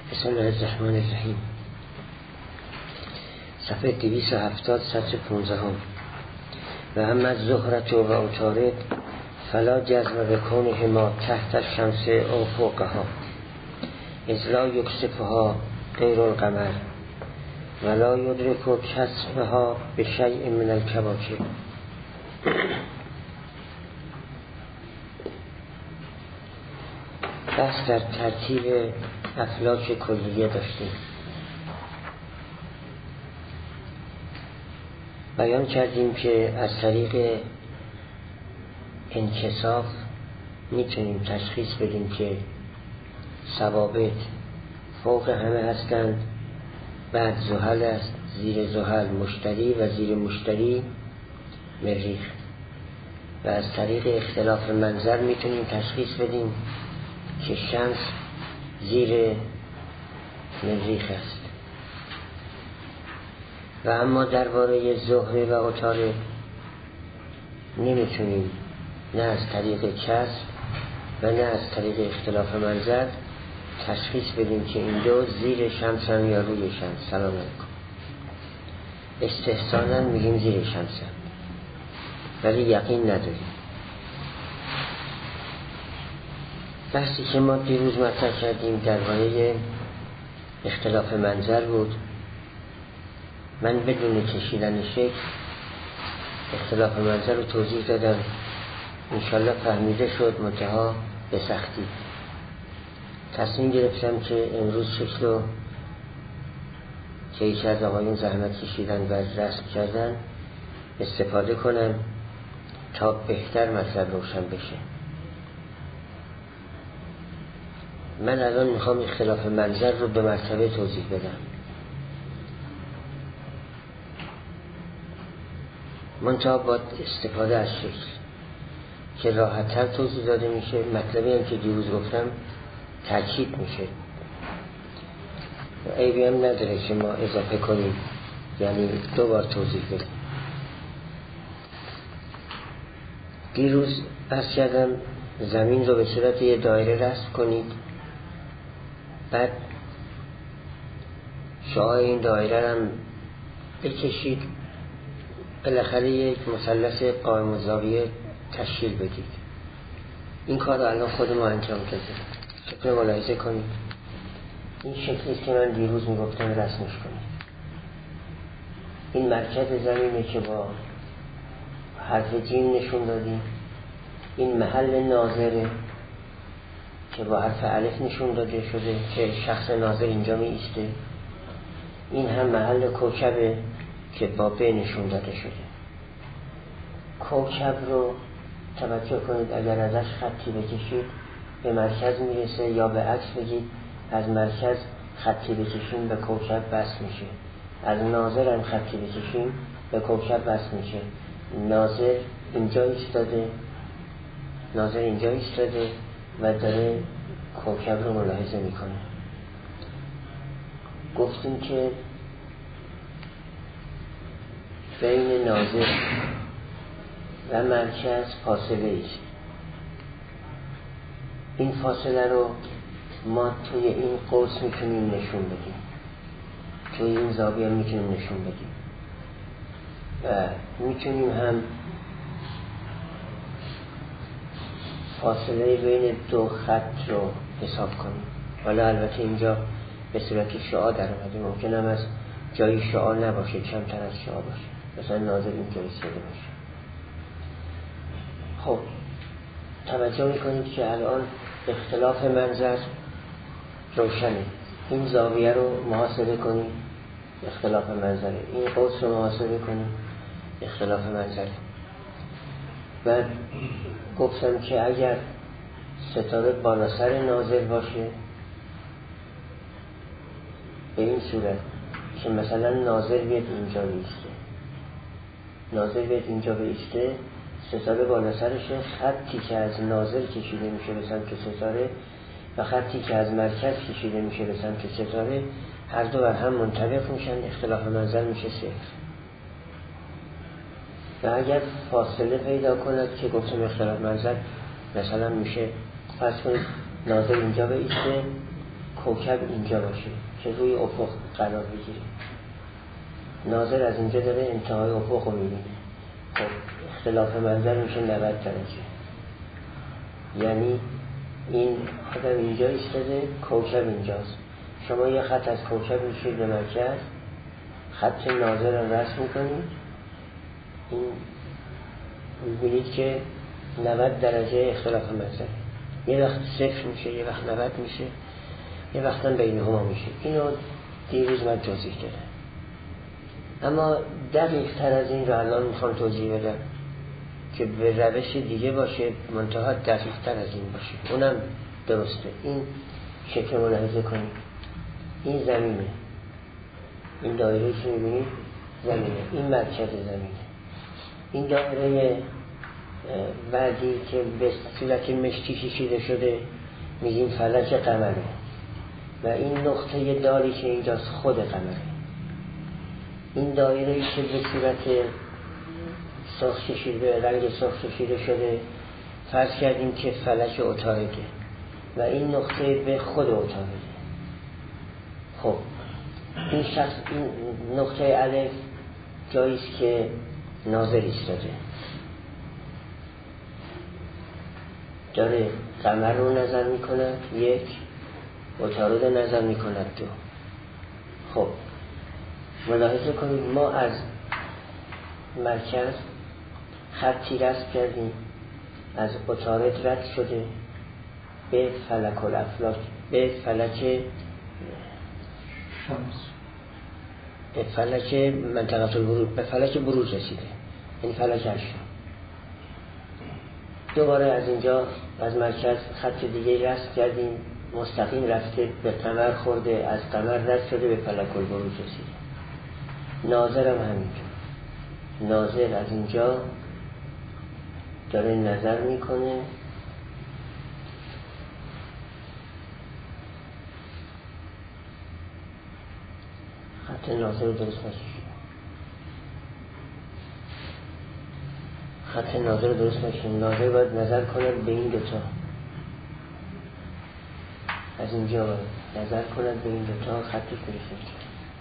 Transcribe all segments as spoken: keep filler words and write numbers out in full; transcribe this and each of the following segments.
بسم الله الرحمن الرحیم. صفحه دویست و هفتاد سطر پونزده هم. و اما الزهرة و عطارد فلا جزم بکونهما تحت الشمس او فوقها اذ لا یکسفها غیر القمر ولا یدرک کسفها بشیء من الکواکب. بحث در ترتیب افلاک کلیه داشتیم. بیان کردیم که از طریق انکساف میتونیم تشخیص بدیم که ثوابت فوق همه هستند، بعد زحل است، زیر زحل مشتری و زیر مشتری مریخ. و از طریق اختلاف منظر میتونیم تشخیص بدیم که شمس زیر مریخ است. و اما درباره زهره و عطارد نمیتونیم نه از طریق کسب و نه از طریق اختلاف منظر تشخیص بدیم که این دو زیر شمس هم یا روی شمس. سلام علیکم. استحسانا میگیم زیر شمس هم، ولی یقین نداریم. بحثی که ما دیروز مطرح کردیم درباره اختلاف منظر بود. من بدون کشیدن شکل اختلاف منظر رو توضیح دادم، انشالله فهمیده شد، منتها به سختی. تصمیم گرفتم که امروز شکل رو که یکی از آقایون زحمت کشیدن و رسم کردن استفاده کنم تا بهتر مطلب روشن بشه. من الان میخوام اختلاف منظر رو به مرتبه توضیح بدم. منتها با استفاده از شکل که راحت‌تر توضیح داده میشه. مطلبی هم که دیروز گفتم تاکید میشه، عیبی هم نداره که ما اضافه کنیم، یعنی دو بار توضیح بدیم. دیروز بحث کردم زمین رو به صورت یه دایره رسم کنید، بعد شعاع این دایره هم بکشید، بالاخره یک مثلث قائم الزاویه تشکیل بدید. این کار رو الان خود ما انجام دادیم. شکل ملاحظه کنید. این شکلی که من دیروز میگفتم رسمش کنید. این مرکز زمینه که با حرف جیم نشون دادیم. این محل ناظره که با حرف الف نشون داده شده که شخص ناظر اینجا می ایسته. این هم محل کوکبه که با ب نشون داده شده. کوکب رو توجه کنید، اگر ازش خطی بکشید به مرکز میرسه، یا به عکس بگید از مرکز خطی بکشیم به کوکب بس میشه. از ناظر هم خطی بکشیم به کوکب بس میشه. ناظر اینجا ایستاده، ناظر اینجا ایستاده و داره کوکب رو ملاحظه میکنه. گفتیم که بین ناظر و مرکز فاصله است. این فاصله رو ما توی این قوس میتونیم نشون بدیم، توی این زاویه میتونیم نشون بدیم و میتونیم هم فاصله بین دو خط رو حساب کنیم. حالا البته اینجا به صورت شعاع در اومده، ممکن هم از جای شعاع نباشه، کمتر از شعاع باشه، مثلا ناظر اینجا ایستاده باشه. خب توجه میکنید که الان اختلاف منظر روشنه. این زاویه رو محاسبه کنید، اختلاف منظره. این قوس رو محاسبه کنید، اختلاف منظره. و گفتم که اگر ستاره بالا سر ناظر باشه به این صورت که مثلا ناظر بیاد اینجا بیسته، ناظر بیاد اینجا بیسته، ستاره بالا سرشه، خطی که از ناظر کشیده میشه به سمت ستاره و خطی که از مرکز کشیده میشه به سمت ستاره، هر دو بر هم منطبق میشن، اختلاف منظر میشه صفر. و اگر فاصله پیدا کند که گفتم اختلاف منظر مثلا میشه، فرض کنید ناظر اینجا بیسته، کوکب اینجا باشه که روی افق قرار بگیره. ناظر از اینجا داره انتهای افق رو میبینه. خب اختلاف منظر میشه نود درجه. یعنی این آدم اینجا ایستاده، کوکب اینجاست. شما یه خط از کوکب میشید به مرکز، خط ناظر رو رسم میکنید، این میبینید که نود درجه اختلاف منظر. یه وقت صفر میشه، یه وقت نود میشه، یه وقت هم بین هما میشه. اینو دیروز من توضیح دادم، اما دقیق تر از این رو الان میخوام توضیح بدم که به روش دیگه باشه، منتها دقیق تر از این باشه. اونم درسته. این شکل ملاحظه کنید، این زمینه، این دایره که میبینید زمینه، این مرکز زمینه. این دایره بعدی که به صورت مشتی کشیده شده میگیم فلک قمره و این نقطه داری که اینجاست خود قمره. این دایره که به صورت سرخ کشیده، رنگ سرخ کشیده شده، فرض کردیم که فلک عطارده و این نقطه به خود عطارده. خب این شخص، این نقطه الف جاییست که ناظر ایستاده، داره قمر رو نظر میکند، یک، عطارد نظر میکند، دو. خب ملاحظه کنید ما از مرکز خطی رسم کردیم، از عطارد رد شده به فلک الافلاک، به فلک شمس، به فلک منطقه البروج، به فلک بروج رسیده، یعنی فلک هشتم. دوباره از اینجا از مرکز خط دیگه رسم کردیم، مستقیم رفته به قمر خورده، از قمر رد شده به فلک البروج رسیده. ناظر هم همینجور، ناظر از اینجا داره نظر میکنه خط ناظر رو درست نشید، خط ناظر رو درست نشید. ناظر باید نظر کنه به این دوتا، از اینجا باید نظر کنه به این دوتا، خطی کنید.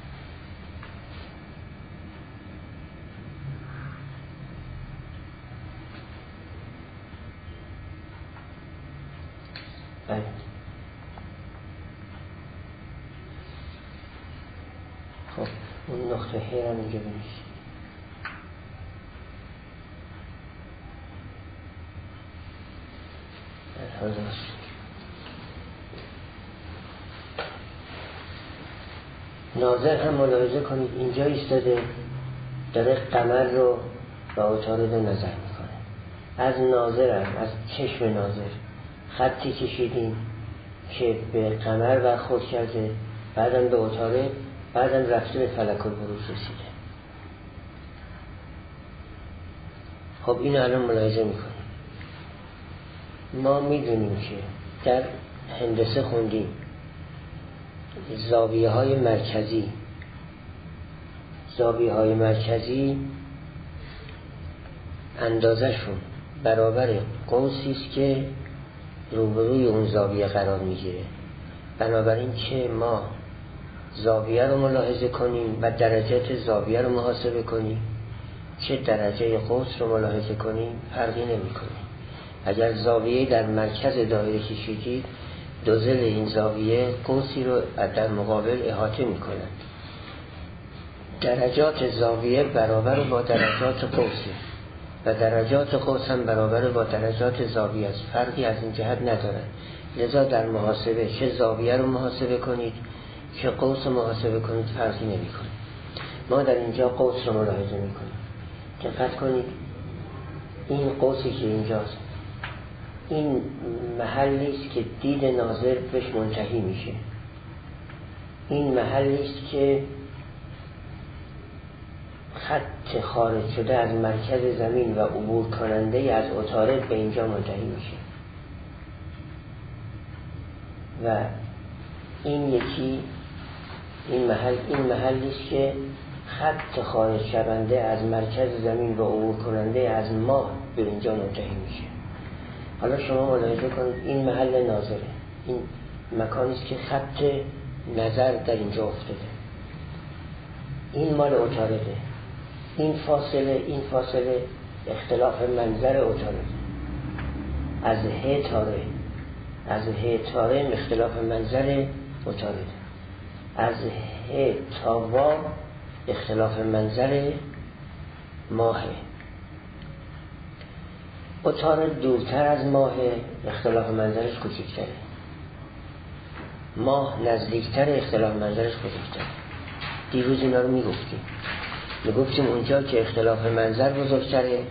بله خب اون نقطه هی هم اینجا بنویسید. ناظر هم ملاحظه کنید اینجا ایستاده، داره قمر رو با عطارد نظر میکنه. از ناظر هم، از چشم ناظر خطی کشیدیم که به قمر برخورد کرده، بعدم به عطارد، بعدم رفته به فلک البروج رسیده. خب این الان ملاحظه میکنیم. ما میدونیم که در هندسه خوندیم زاویه های مرکزی، زاویه های مرکزی اندازه‌شون برابر قوسی است که روبروی اون زاویه قرار میگیره. بنابراین که ما زاویه رو ملاحظه کنیم و درجات زاویه رو محاسبه کنیم، چه درجه قوس رو ملاحظه کنیم، فرقی نمی کنه. اگر زاویه در مرکز دایره کشیدید، دو ضلع این زاویه قوسی رو در مقابل احاطه می کنند. درجات زاویه برابر با درجات قوسه و درجات قوس هم برابر با درجات زاویه است، فرقی از این جهت ندارد. لذا در محاسبه چه زاویه رو محاسبه کنید که قوس رو محاسبه کنید، فرقی نمی کنه. ما در اینجا قوس رو ملاحظه می کنیم. دقت کنید این قوسی که اینجاست، این محلی است که دید ناظر بهش منتهی میشه. این محلی است که خط خارج شده از مرکز زمین و عبور کننده از عطارد به اینجا منتهی میشه و این یکی این محل این محلی است که خط خارج شونده از مرکز زمین و عبور کننده از ماه به اینجا منتهی میشه. حالا شما ملاحظه کنید این محل ناظره، این مکانی است که خط نظر در اینجا افتاده. این مال عطارده. این فاصله این فاصله اختلاف منظر عطارده. از ه تاره از ه تاره اختلاف منظر عطارده. از ه تا وا اختلاف منظر ماهه. عطارد دورتر از ماه، اختلاف منظرش کوچکتره. ماه نزدیکتر، اختلاف منظرش کوچکتره. دیروز اینا رو میگفتیم میگفتیم اونجا که اختلاف منظر بزرگتره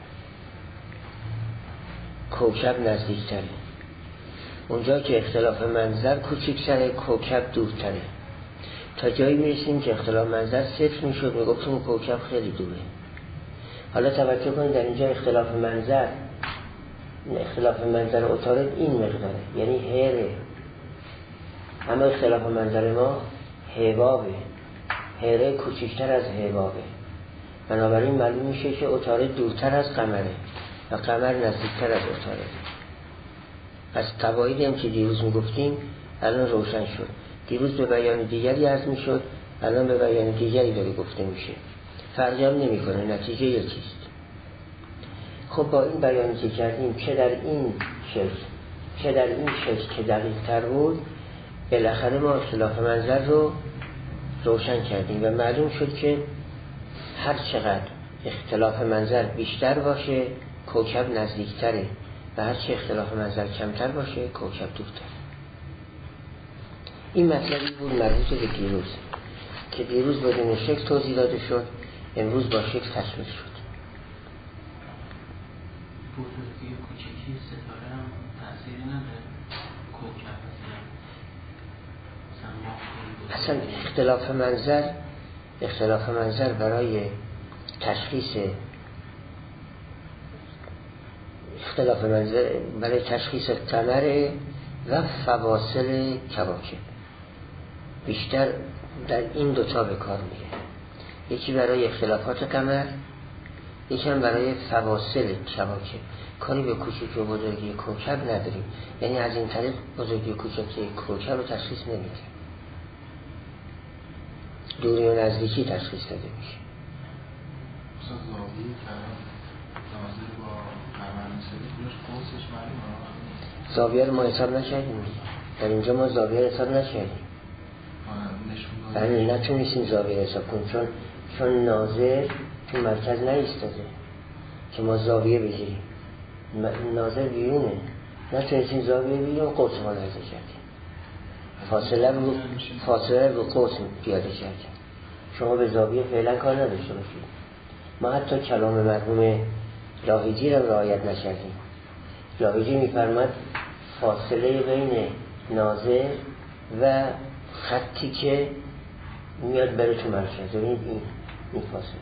کوکب نزدیکتره، اونجا که اختلاف منظر کوچکتره کوکب دورتره. تا جایی میرسیم که اختلاف منظر صفر میشد میگفتیم کوکب خیلی دوره. حالا توجه کنید در اینجا اختلاف منظر اختلاف منظر عطارد این مقداره، یعنی هره، اما اختلاف منظر ما هبابه. هره کوچکتر از هبابه. بنابراین معلوم میشه که عطارد دورتر از قمره و قمر نزدیکتر از عطارد. از قواعدی هم که دیروز میگفتیم الان روشن شد. دیروز به بیان دیگری عرض میشد، الان به بیان دیگری داره گفته میشه. فرقی هم نمیکنه، نتیجه یکیست. خب با این بیانی که کردیم چه در این شکل چه در این شکل که دقیق تر بود، بالاخره ما اختلاف منظر رو روشن کردیم و معلوم شد که هر چقدر اختلاف منظر بیشتر باشه کوکب نزدیکتره و هر چه اختلاف منظر کمتر باشه کوکب دورتر. این مطلبی بود مربوط به دیروز که دیروز بدون شکل توضیح داده شد، امروز با شکل تکمیل شد. بزرگی کوچکی ستاره هم تأثیری نداره کوکب اصلا اختلاف منظر اختلاف منظر برای تشخیص اختلاف منظر برای تشخیص قمر و فواصل کواکب بیشتر در این دوتا به کار میره. یکی برای اختلافات قمر، یکی هم برای فواصل کواکب. کاری به کوچکی و بزرگی کوکب نداریم، یعنی از این طریق بزرگی و کوچکی کوکب رو تشخیص نمیدیم، دوری و نزدیکی تشخیص داده میشه. مثلا زاویه کلام ناظر با قمر نسبی بودش قوسش معلومه. زاویه رو ما حساب نکردیم در اینجا، ما زاویه رو حساب نکردیم. بله نتونستیم زاویه حساب کنیم چون چون ناظر تو مرکز نایستاده که ما زاویه بگیریم. ناظر بیرونه، نتونستیم زاویه بگیریم، قوس ما لحظه کردیم، فاصله رو فاصله رو قوس پیاده کردیم. شما به زاویه فعلا کار نداشته باشید. ما حتی کلام مرحوم لاهیجی رو رعایت نکردیم. لاهیجی میفرماد فاصله بین ناظر و خطی که میاد بره تو مرکز، این این فاصله.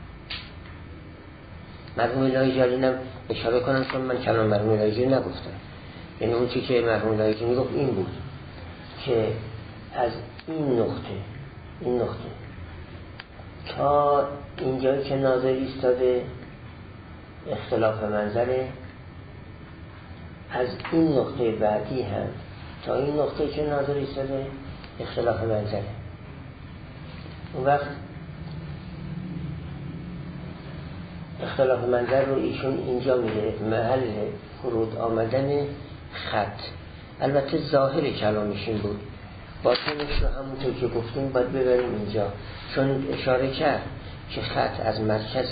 مرحوم لاهیجی اینم اشاره کنم چون من کلام مرحوم لاهیجی نگفتم، یعنی اون چی که مرحوم لاهیجی میگفت این بود که از این نقطه این نقطه تا اینجایی که ناظر ایستاده اختلاف منظره، از این نقطه بعدی هم تا این نقطه که ناظر ایستاده اختلاف منظره. اون وقت اختلاف منظر رو ایشون اینجا میگه محل فرود آمدن خط. البته ظاهر کلامش این بود، باطنش رو همونطور که گفتیم باید ببریم اینجا، چون اشاره کرد که خط از مرکز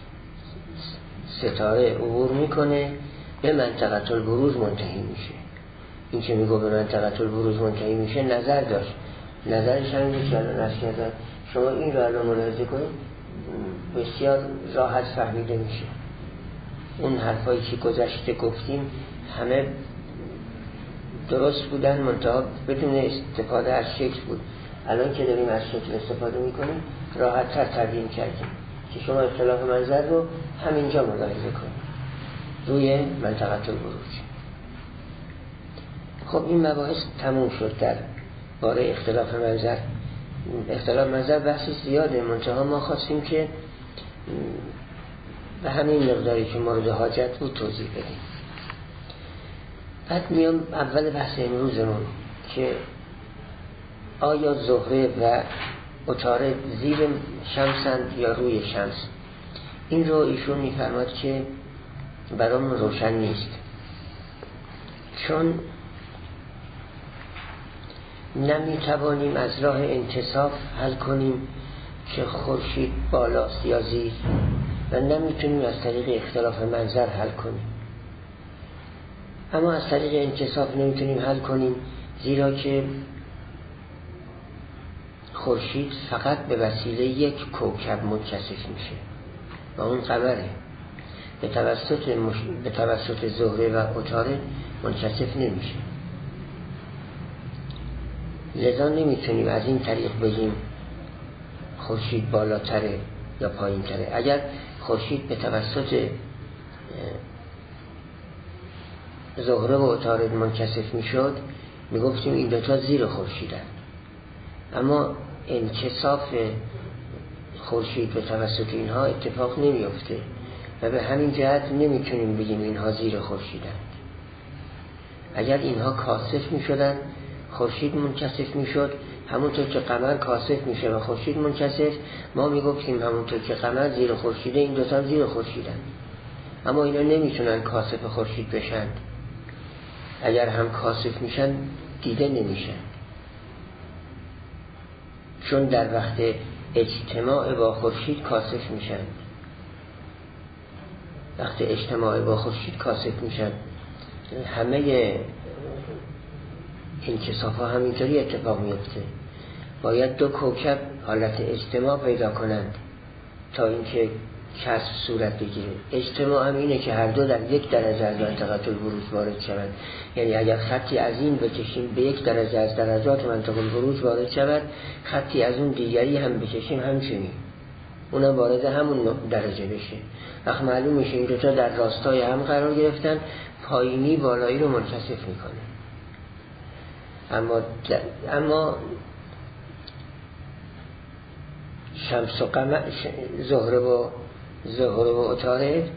ستاره عبور میکنه به منطقه البروز منتهی میشه. این که میگو به منطقه البروز منتهی میشه نظر داشت، نظرش هم این که الان از کردن شما این رو الان ملاحظه کنید بسیار راحت فهمیده میشه. اون حرفایی که گذشته گفتیم همه درست بودن، منتها بدون استفاده از شکل بود. الان که داریم از شکل استفاده میکنیم راحت تر تبیین کردیم که شما اختلاف منظر رو همینجا ملاحظه کنید روی منطقه البروج. خب این مباحث تموم شد در باره اختلاف منظر. اختلاف منظر بحثی زیاده، منتها ما خواستیم که به همین مقداری که مورد حاجت بود توضیح بدیم. بعد میام اول بحث امروزمون که آیا زهره و عطارد زیر شمسند یا روی شمس. این رو ایشون میفرماد که برامون روشن نیست، چون نمیتوانیم از راه انتصاف حل کنیم که خورشید بالاست یا زیر، و نمیتونیم از طریق اختلاف منظر حل کنیم. اما از طریق انتصاف نمیتونیم حل کنیم، زیرا که خورشید فقط به وسیله یک کوکب منکسف میشه و اون قمره. به توسط مش... به توسط زهره و عطارد منکسف نمیشه. لذا نمیتونیم از این طریق بگیم خورشید بالاتره یا پایین تره. اگر خورشید به توسط زهره و عطارد منکسف میشد، میگفتیم این دوتا زیر خورشیدن. اما انکساف خورشید به توسط اینها اتفاق نمیفته و به همین جهت نمیتونیم بگیم اینها زیر خورشیدن. اگر اینها کاسف میشدن، خورشید منکسف میشد، همونطور که قمر کاسف میشه و خورشید منکسف، ما میگفتیم همونطور که قمر زیر خورشیده، این دوتا زیر خورشیدن. اما اینا نمیتونن کاسف خورشید بشن. اگر هم کاسف میشن دیده نمیشن، چون در وقت اجتماع با خورشید کاسف میشن. وقت اجتماع با خورشید کاسف میشن. همه انکساف ها همینطوری اتفاق میفته. باید دو کوکب حالت اجتماع پیدا کنند تا اینکه کسب صورت بگیره. اجتماع هم اینه که هر دو در یک درجه از منطقه البروج وارد شوند. یعنی اگر خطی از این بکشیم به یک درجه از درجات منطقه البروج وارد شود، خطی از اون دیگری هم بکشیم همچنین، اونم وارد همون درجه بشه. وقت معلوم میشه این دوتا در راستای هم قرار گرفتن، پایینی بالایی رو منکسف میکنه. اما اما شمس و قمر، زهره و زهره و عطارد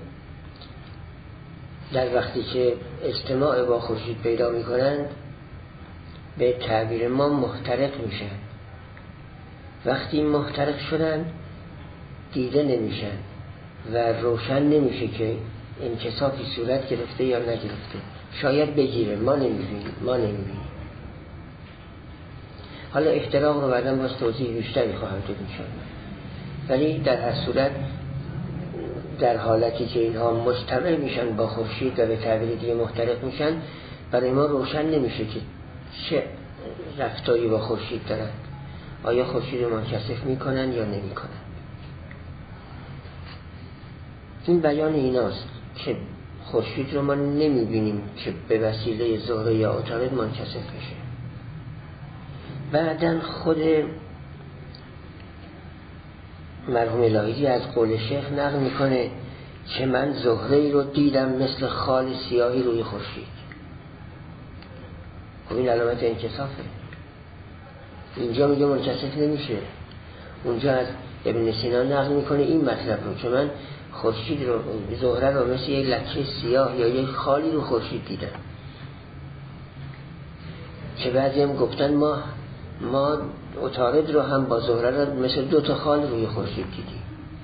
در وقتی که اجتماع با خورشید پیدا میکنند، به تعبیر ما محترق میشن. وقتی محترق شدن دیده نمیشن و روشن نمیشه که انکسافی صورت گرفته یا نگرفته. شاید بگیره، ما نمیبینیم ما نمیبینیم حالا احتراق رو بعدم باز توضیح بیشتری خواهم داد انشاءالله. ولی در هر صورت در حالتی که اینها مجتمع میشن با خورشید و به تعبیر دیگه محترق میشن، برای ما روشن نمیشه که چه رفتاری با خورشید دارن. آیا خورشید رو منکسف میکنن یا نمیکنن. این بیان ایناست که خورشید رو ما نمیبینیم که به وسیله زهره یا عطارد منکسف بشه. بعدن خود مرحوم الهی از قول شیخ نقل میکنه که من زهره رو دیدم مثل خال سیاهی روی خورشید. خب این علامت انکسافه. اینجا میگه منکسف نمیشه، اونجا از ابن سینا نقل میکنه این مطلب رو که من خورشید رو، زهره رو مثل یک لکه سیاه یا یک خالی رو خورشید دیدم. که بعضی هم گفتن ما ما عطارد رو هم با زهره رو مثل دو تا خال روی خورشید دیدیم.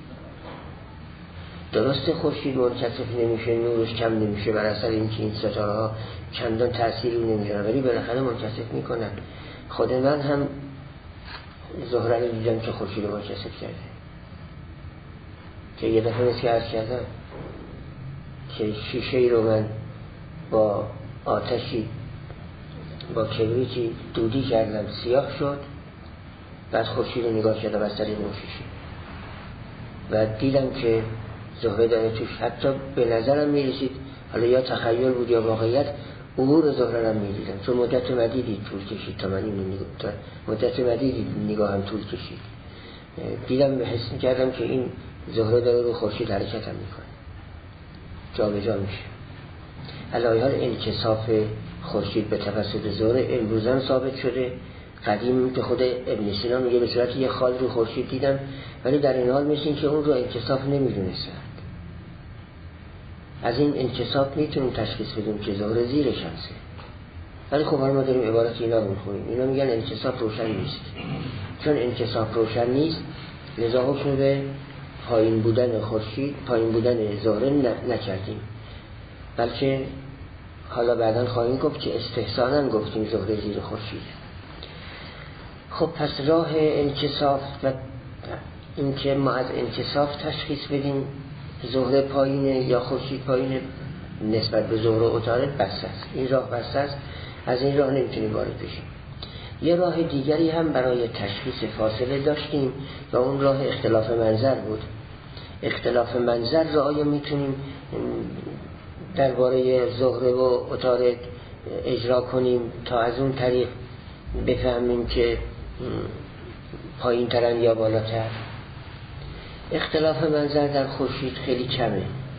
درسته خورشید منکسف نمیشه، نورش کم نمیشه بر اثر اینکه این ستاره ها چندان تأثیری نمیذارن، ولی بالاخره منکسف میکنن. خود من هم زهره رو دیدم که خورشید رو منکسف کرده. که یه دفعه مثل که عرض کردم که شیشه رو من با آتشی با کبریتی دودی کردم، سیاه شد، بعد خورشید رو نگاه کردم از طریق اون شیشه و دیدم که زهره داره توش. حتی به نظرم میرسید، حالا یا تخیل بود یا واقعیت، عبور زهره رو میدیدم، چون مدت مدیدی طول کشید تا من اینو نگاه تا مدت مدیدی نگاهم طول کشید. دیدم، حس میکردم که این زهره داره رو خورشید حرکت هم میکنه، جا به جا میشه. علاوه بر انکساف خورشید به توسط زهره امروزن ثابت شده. قدیم که خود ابن سینا میگه به صورت یه خال رو خورشید دیدم، ولی در این حال مثل که اون رو انکساف نمیدونستند. از این انکساف میتونیم تشخیص بدیم که زهره زیر شمسه. ولی خب ما داریم عبارت اینا رو میخونیم. اینا میگن انکساف روشن نیست. چون انکساف روشن نیست لذا حکم به پایین بودن خورشید، پایین بودن زهره نکردیم، بلکه حالا بعداً خواهیم گفت که استحساناً گفتیم زهره زیر خورشید. خب پس راه انکساف و این که ما از انکساف تشخیص بدیم زهره پایینه یا خورشید پایینه نسبت به زهره و عطارد بسته است. این راه بسته است، از این راه نمیتونیم وارد بشیم. یه راه دیگری هم برای تشخیص فاصله داشتیم و اون راه اختلاف منظر بود. اختلاف منظر را آیا میتونیم درباره زهره و عطارد اجرا کنیم تا از اون طریق بفهمیم که پایین ترن یا بالاتر؟ اختلاف منظر در خورشید خیلی کمه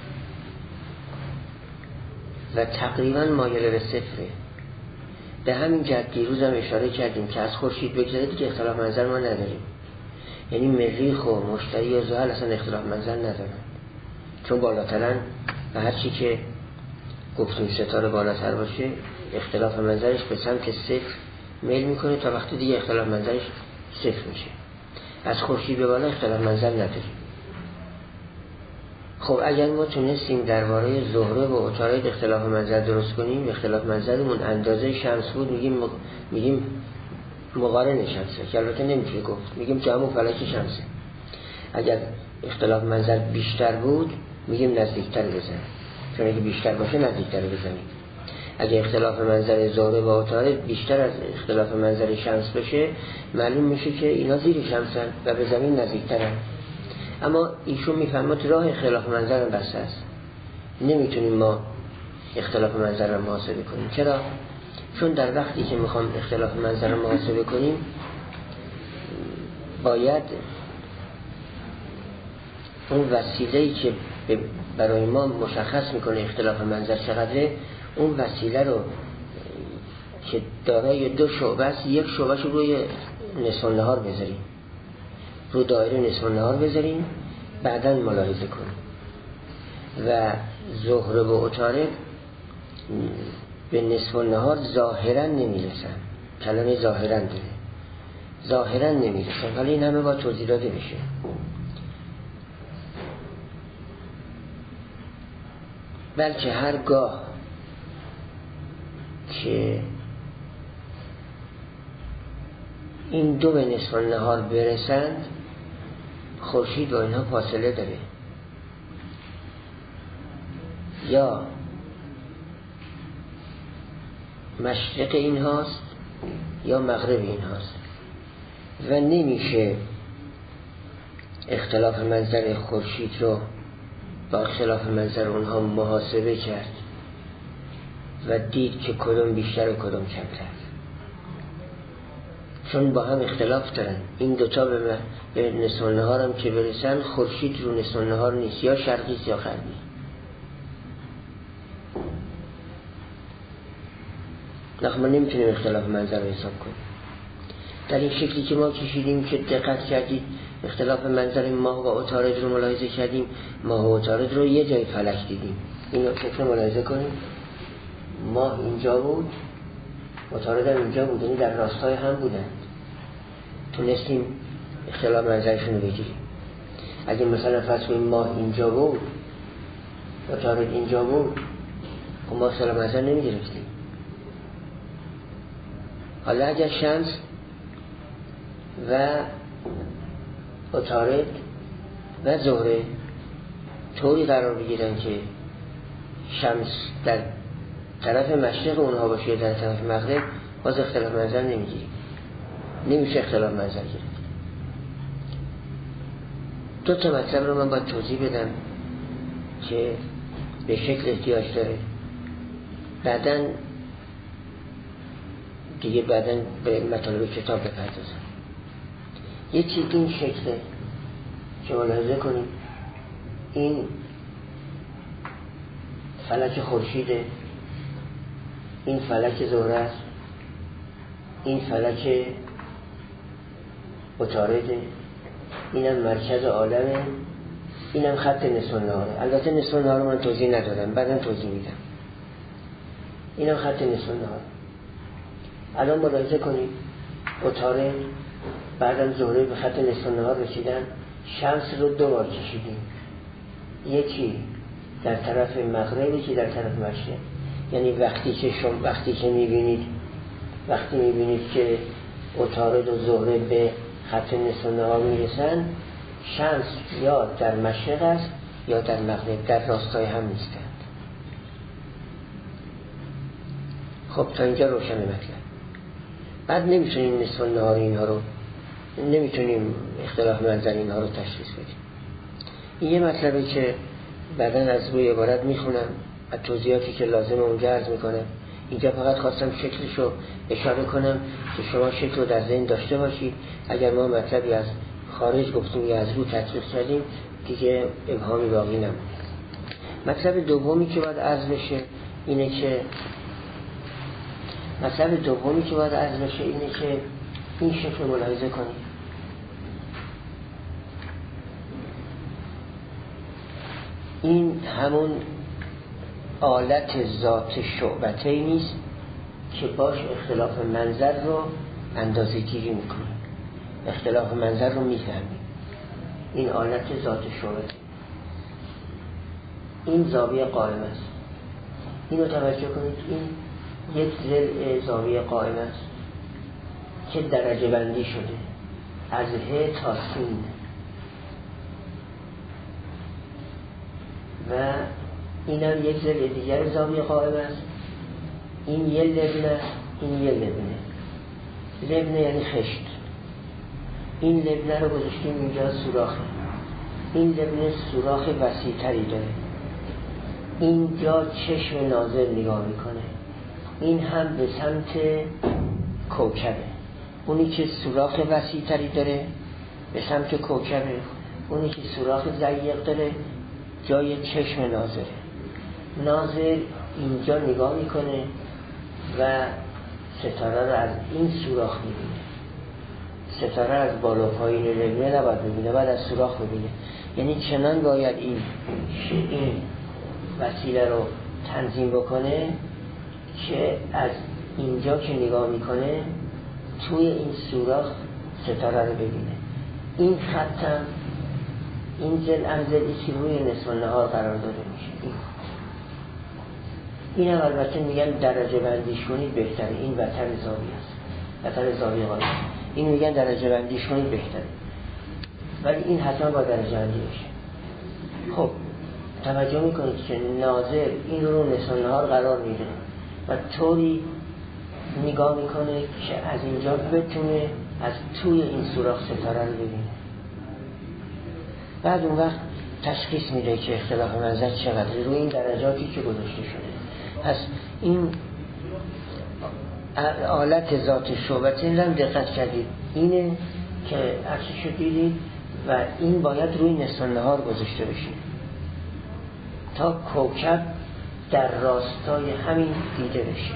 و تقریبا مایل به صفره. به همین جهت دیروز هم اشاره کردیم که از خورشید بگذره دیگه اختلاف منظر ما نداریم. یعنی مریخ و مشتری و زحل اصلا اختلاف منظر ندارن چون بالاترن و هرچی که گفتیم ستاره بالاتر باشه اختلاف منظرش به سمت صفر میل میکنه تا وقتی دیگه اختلاف منظرش صفر میشه. از خورشید به بالا اختلاف منظر نداریم. خب اگر ما تونستیم درباره زهره و عطارد اختلاف منظر درست کنیم، اختلاف منظرمون اندازه شمس بود، میگیم مق... میگیم مقارن شمسه، که البته نمیشه گفت، میگیم که همون فلک شمسه. اگر اختلاف منظر بیشتر بود میگیم نزدیکتر بزن، چون اگه بیشتر باشه نزدیکتر بزنیم. اگه اختلاف منظر زهره و عطارد بیشتر از اختلاف منظر شمس بشه معلوم میشه که اینا زیر شمسن و به زمین نزدیکترن. اما ایشون میفهمد راه اختلاف منظر هم بسته است، نمیتونیم ما اختلاف منظر رو محاسبه کنیم. چرا؟ چون در وقتی که میخوام اختلاف منظر رو محاسبه کنیم باید اون وسیله‌ای که برای ما مشخص میکنه اختلاف منظر چقدره، اون وسیله رو که دارای دو شعبه است یک شعبهش رو روی نصف النهار بذاریم، رو دایره نصف النهار بذاریم، بعداً ملاحظه کنیم. و زهره و عطارد به نصف النهار ظاهراً نمیرسن. کلمه ظاهراً داره، ظاهراً نمیرسن، ولی این همه با توضیح داده میشه. بلکه هرگاه که این دو به نصف النهار برسند خورشید و اینها فاصله داره، یا مشرق این هاست یا مغرب این هاست و نمیشه اختلاف منظر خورشید رو با اختلاف منظر اونها محاسبه کرد و دید که کدوم بیشتر و کدوم کمتر، چون با هم اختلاف دارن. این دوتا به, به نصف النهار هم که برسن خورشید رو نصف النهار نیست، یا شرقی است یا غربی. نخ ما نمیتونیم اختلاف منظر رو حساب کنیم در این شکلی که ما کشیدیم که دقت کردید اختلاف منظر ماه و عطارد رو ملاحظه کردیم. ماه و عطارد رو یه جای فلک دیدیم، اینو فکر ملاحظه کنیم. ماه اینجا بود، عطارد هم اینجا بود، یعنی در راستای هم بودن، تونستیم اختلاف منظرشون رو بگیریم. اگه مثلا فرض کنیم ماه اینجا بود عطارد اینجا بود، خب ما اختلاف منظر نمیگرفتیم. حالا اگر شمس و عطارد و زهره طوری قرار بگیرن که شمس در طرف مشرق اونها باشه یا در طرف مغرب، باز اختلاف منظر نمیگیریم، نمیشه اختلاف منظر گرفت. دو تا مطلب رو من باید توضیح بدم که به شکل احتیاج داره، بعدن دیگه بعدن به مطالب کتاب بپردازم. یه چیز این شکله که ملاحظه کنیم، این فلک خورشیده، این فلک زهره است، این فلک عطارده، اینم مرکز عالمه، اینم خط نصف النهاره. البته نصف النهار من توضیح ندادم، بعدم توضیح میدم. اینم خط نصف النهار. الان ملاحظه کنید عطارد بعدم ظهر به خط نصف النهار رسیدن، شمس رو دو بار کشیدیم، یکی در طرف مغرب یکی در طرف مشرق. یعنی وقتی که شما وقتی که میبینید وقتی میبینید که عطارد و زهره به خط نصف النهار میرسن، شمس یا در مشرق است یا در مغرب، در راستای هم نیستند. خب تا اینجا روشن مطلب. بعد نمیتونیم نصف النهار اینها رو، نمیتونیم اختلاف منظر اینها رو تشخیص بدیم. این یه مطلبه که بعداً از روی عبارت میخونم، از توضیحاتی که لازمه اونجا عرض میکنم. اینجا فقط خواستم شکلش رو اشاره کنم که شما شکل رو در ذهن داشته باشید. اگر ما مطلبی از خارج گفتیم یا از رو تطبیق کردیم دیگه ابهامی باقی نمونه. مطلب دومی که باید عرض بشه اینه که مطلب دومی که باید عرض بشه اینه که این شکل رو ملاحظه کنید. این همون آلت ذات شعبتین نیست که باش اختلاف منظر رو اندازه گیری میکنیم، اختلاف منظر رو میفهمیم. این آلت ذات شعبتین، این زاویه قائم است. اینو توجه کنید، این یک ضلع زاویه قائم است که درجه بندی شده از ه تا سین و این هم یک ضلع دیگر زاویه قائم است. این یه لبنه است، این یه لبنه. لبنه یعنی خشت. این لبنه رو گذاشتیم اینجا سوراخه. این لبنه سوراخ وسیع تری داره. اینجا چشم ناظر نگاه میکنه. این هم به سمت کوکبه. اونی که سوراخ وسیع تری داره به سمت کوکبه، اونی که سوراخ ضیق داره جای چشم ناظره. ناظر اینجا نگاه میکنه و ستاره رو از این سوراخ میبینه. ستاره از بالا پایین لبنه نباید ببینه، باید از سوراخ ببینه. یعنی چنان باید این این وسیله رو تنظیم بکنه که از اینجا که نگاه میکنه توی این سوراخ ستاره رو ببینه. این خطم این ضلع هم ضلعی که روی نصف النهار قرار داده میشه. این این هم البته میگن درجه بندیش کنید بهتره. این وتر زاویه است، وتر زاویه قائم. این میگن درجه بندیش کنید بهتره، ولی این حتما با درجه بندی بشه. خب توجه میکنید که ناظر این رو نصف النهار قرار میده و طوری نگاه میکنه که از اینجا بتونه از توی این سوراخ ستاره رو ببینه. بعد اون وقت تشخیص میده که اختلاف منظر چقدر روی این درجاتی که گذاشته شده. پس این آلت ذات شعبتین هم دقت کردید، اینه که عکسشو دیدید و این باید روی نصف النهار گذاشته بشه تا کوکب در راستای همین دیده بشه.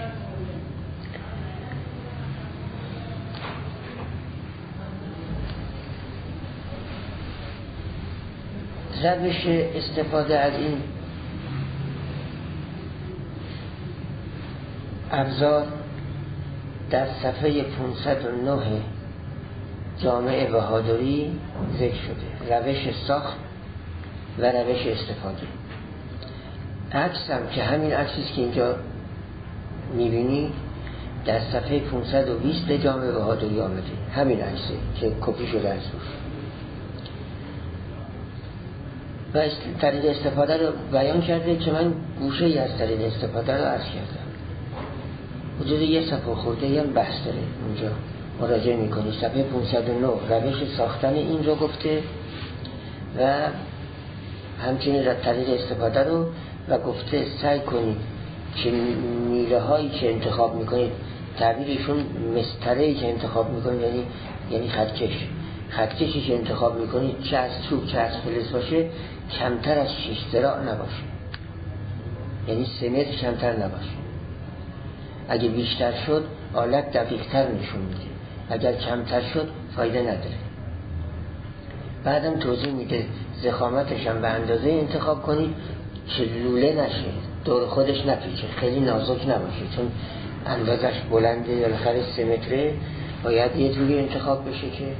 روش استفاده از این ابزار در صفحه پانصد و نه جامع بهادری ذکر شده. روش ساخت و روش استفاده. عکس هم که همین عکسیست که اینجا میبینی در صفحه پانصد و بیست جامع بهادری آمده، همین عکسه که کپی شده از روش و طریق استفاده رو بیان کرده که من گوشه ای از طریق استفاده رو عرض کردم. حدود یه صفحه خورده هم بحث داره اونجا مراجعه میکنی. صفحه پانصد و نه روش ساختن این رو گفته و همچنین را طریق استفاده رو و گفته سعی کنید که میره هایی که انتخاب میکنید، تعبیرشون مسطره ای که انتخاب میکنید یعنی یعنی خطکش خطکشی که انتخاب میکنید چه از چوب چه از فلز باشه کمتر از شش ذراع نباشه، یعنی سه متر کمتر نباشه. اگه بیشتر شد آلت دقیق‌تر نشون میده، اگر کمتر شد فایده نداره. بعدم توضیح میده ضخامتش هم به اندازه انتخاب کنید که لوله نشه، دور خودش نپیچه، خیلی نازک نباشه، چون اندازش بلنده بالاخره سه متره، باید یه جوری انتخاب بشه که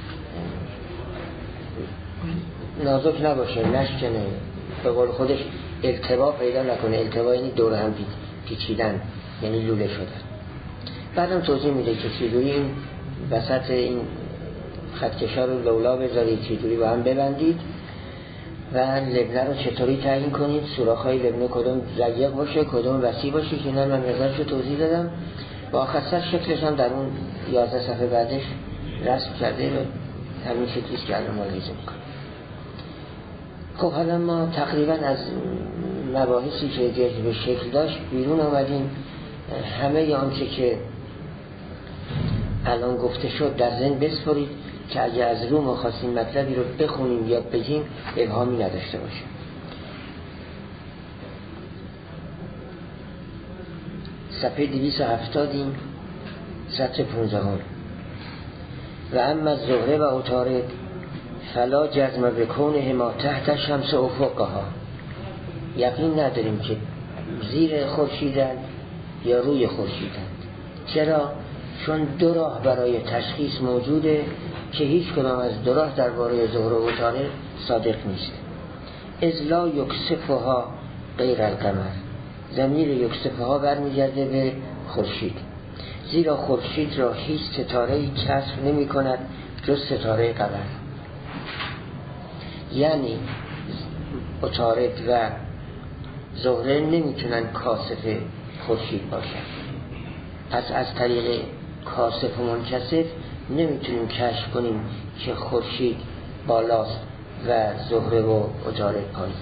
نازک نباشه، نشکنه، به قول خودش التوا پیدا نکنه. التوا یعنی دور هم پیچیدن، یعنی لوله شدن. بعدم توضیح میده که چجوری این وسط این خطکشا رو لولا بذارید، چجوری با هم ببندید و لبنه رو چطوری تعیین کنید، سوراخ‌های لبنه کدوم ضیق باشه کدوم وسیع باشه که اینا من نظرش رو توضیح دادم و آخر شکلش هم در اون یازده صفحه بعدش رسم کرده و همین شکلیست که الان ما ریزه میکنیم. خب حالا ما تقریبا از مباحثی که جذب شکل داشت بیرون آمدیم. همه آنچه که الان گفته شد در ذهن بسپارید که اگه از رو ما خواستیم مطلبی رو بخونیم یا بگیم ابهامی نداشته باشه. صفحه دویست و هفتادیم، سطر پونزدهم. و اما زهره و عطارد فلا جزم بکونه ما تحت شمس افقها. یقین نداریم که زیر خورشیدند یا روی خورشیدند. چرا؟ چون دو راه برای تشخیص موجوده که هیچ کدام از دو راه درباره زهره و عطارد صادق نیست. اذ لا یکسفها غیر القمر. ضمیر یکسفها برمیگرده به خورشید، زیرا خورشید را هیچ ستاره‌ای کشف نمی کند جز ستاره قمر. یعنی عطارد و زهره نمیتونن کاسف خورشید باشن. پس از طریق کاسف و منکسف نمیتونیم کشف کنیم که خورشید بالاست و زهره و عطارد پایین.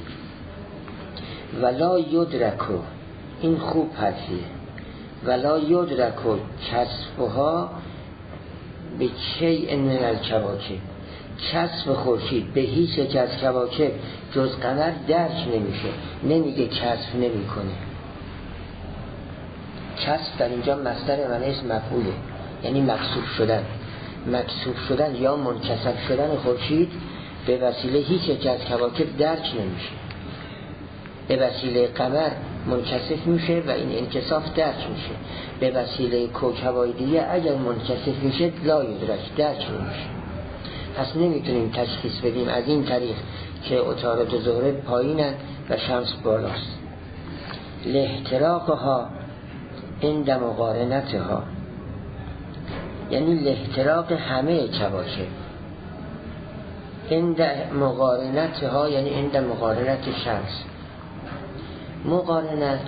ولا یدرکو، این خوب حرفیه، ولا یدرکو کسفها به شیء من الکواکب. کسف خورشید به هیچ یک از کواکب جز قمر درک نمیشه. نمیگه کسف نمیکنه. کسف در اینجا مصدر معنی اسم مفعوله، یعنی مکسوف شدن. مکسوف شدن یا منکسف شدن خورشید به وسیله هیچ یک از کواکب درک نمیشه. به وسیله قمر منکسف میشه و این انکساف درک میشه. به وسیله کوکبای دیگه اگر منکسف میشه لا یدرک، درک نمیشه. پس نمیتونیم تشخیص بدیم از این طریق که عطارد و زهره پایینن و شمس بالاست. لاحتراقها عند مقارنتها، یعنی لاحتراق همه کواکب. عند مقارنتها یعنی عند مقارنت شمس. مقارنت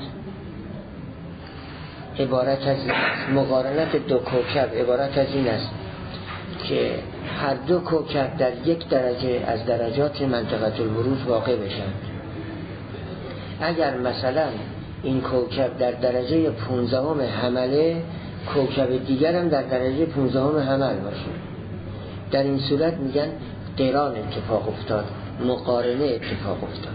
عبارت از این است، مقارنت دو کوکب عبارت از این است که هر دو کوکب در یک درجه از درجات منطقه البروج واقع بشن. اگر مثلا این کوکب در درجه پونزدهم حمله، کوکب دیگر هم در درجه پونزدهم حمل باشه، در این صورت میگن قران اتفاق افتاد، مقارنه اتفاق افتاد.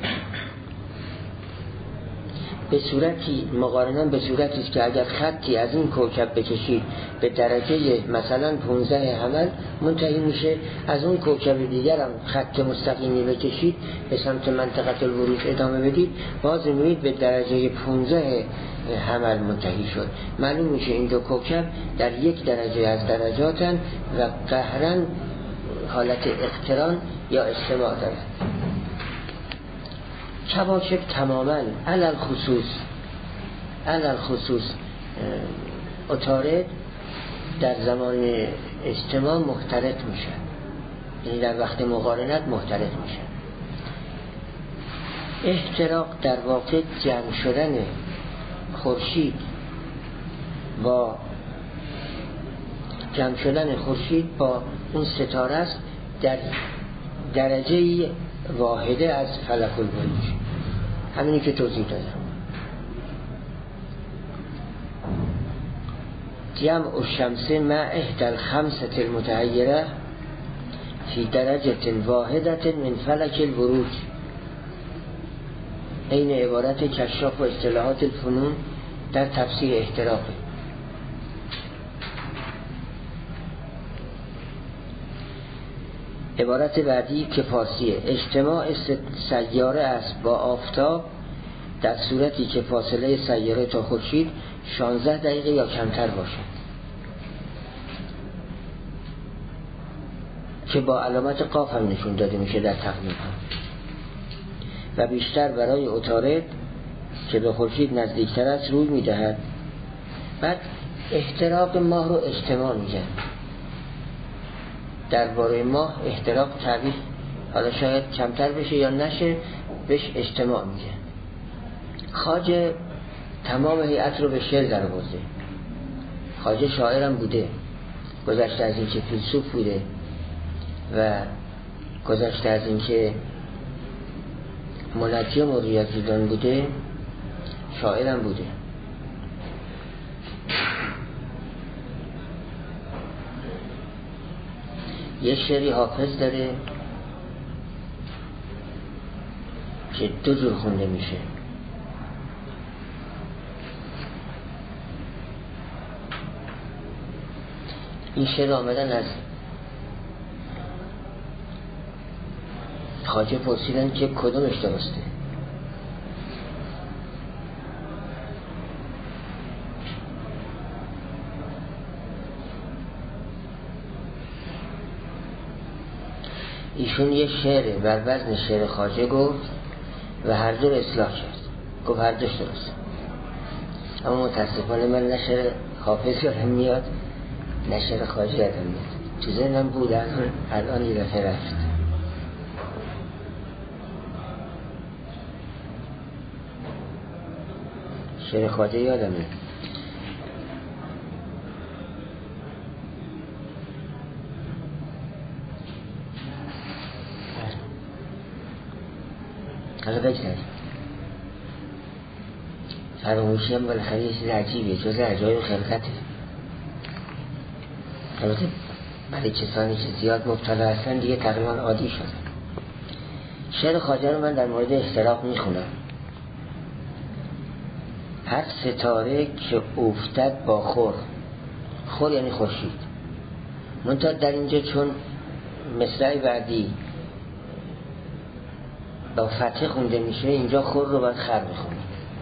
به صورتی مقارنه به صورتی است که اگر خطی از این کوکب بکشید به درجه مثلا پانزده حمل منتهی میشه، از اون کوکب دیگر هم خط مستقیمی بکشید به سمت منطقه البروج ادامه بدید، باز میبینید به درجه پانزده حمل منتهی شد. معلوم میشه این دو کوکب در یک درجه از درجاتن و قهرن حالت اقتران یا اجتماع دارن. کواکب تماما علل خصوص علل خصوص عطارد در زمان اجتماع محترق میشن، یعنی در وقت مقارنت محترق میشن. احتراق در واقع جمع شدن خورشید با جمع شدن خورشید با اون ستاره است در درجه واحده از فلک البروج، همینی که توضیح دادم. جمع الشمس مع احدى الخمسة المتحیره فی درجه واحده من فلک البروج، این عبارت کشاف و اصطلاحات الفنون در تفسیر احتراق. عبارت بعدی که فارسیه، اجتماع سیاره است با آفتاب در صورتی که فاصله سیاره تا خورشید شانزده دقیقه یا کمتر باشد که با علامت قاف هم نشون داده میشه در تقویم ها، و بیشتر برای عطارد که به خورشید نزدیکتر است روی میدهد. بعد احتراق ماه رو اجتماع میگن. درباره ماه احتراق تعبیر حالا شاید کمتر بشه یا نشه، بهش اجتماع میگن. خواجه تمام هیئت رو به شعر در آورده. خواجه شاعرم بوده، گذشته از این که فیلسوف بوده و گذشته از این که منجم و ریاضیدان بوده، شاعرم بوده. یه شعری حافظ داره که دو جور خونده میشه. این شعر آمدن از خواجه پرسیدن که کدومش درسته. ایشون یه شعر بر وزن شعر خواجه گفت و هر دو رو اصلاح کرد، گفت هر دوش درست. اما متاسفانه من نه شعر حافظ یادم میاد نه شعر خواجه یادم میاد. تو ذهنم بود الان یه دفعه رفت. شعر خواجه یادم میاد. حالا بگذاریم فراموشی هم بالاخره یه چیز عجیبه، جز عجایب خلقته. البته برای کسانی که زیاد مبتلا هستن دیگه تقریبا عادی شده. شعر خواجه رو من در مورد احتراق میخونم. هر ستاره که افتد با خور، خور یعنی خورشید، منتها در اینجا چون مصرع بعدی با فتح خونده میشه، اینجا خور رو باید خر بخونه.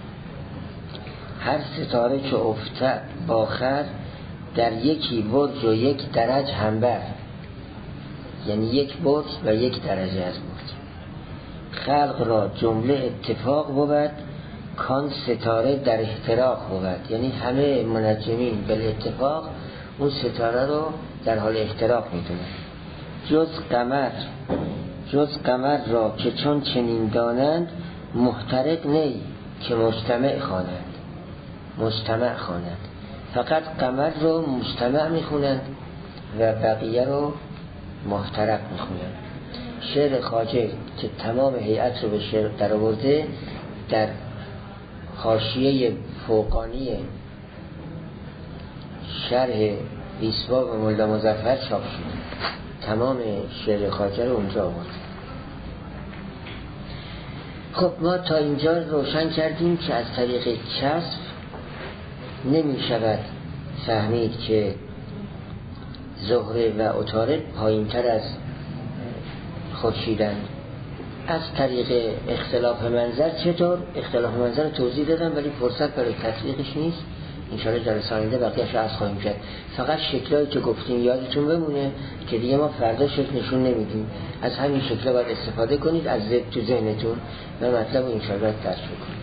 هر ستاره که افتد با خر، در یکی برج و یک درج همبر، یعنی یک برج و یک درجه از برج. خلق را جمله اتفاق بود، کان ستاره در احتراق بود. یعنی همه منجمین به اتفاق اون ستاره رو در حال احتراق میدونن. جز قمر جز قمر را که چون چنین دانند، محترق نی که مجتمع خوانند. مجتمع خوانند، فقط قمر رو مجتمع میخونند و بقیه رو محترق میخونند. شعر خواجه که تمام هیئت رو به شعر در آورده، در حاشیه فوقانی شرح بیسباب و ملا مظفر چاپ شده. تمام شعر خواجه رو اونجا آورده. خب ما تا اینجا روشن کردیم که از طریق کسب نمی شود فهمید که زهره و عطارد پایین تر از خورشیدند. از طریق اختلاف منظر چطور؟ اختلاف منظر رو توضیح دادم ولی فرصت برای تطبیقش نیست. انشاءالله جلسه آینده بقیه‌اش رو عرض خواهیم کرد. فقط شکلایی که گفتیم یادتون بمونه که دیگه ما فردا شکل نشون نمیدیم. از همین شکل باید استفاده کنید، از ذهن تو ذهنتون و مطلب رو انشاءالله درک کنید.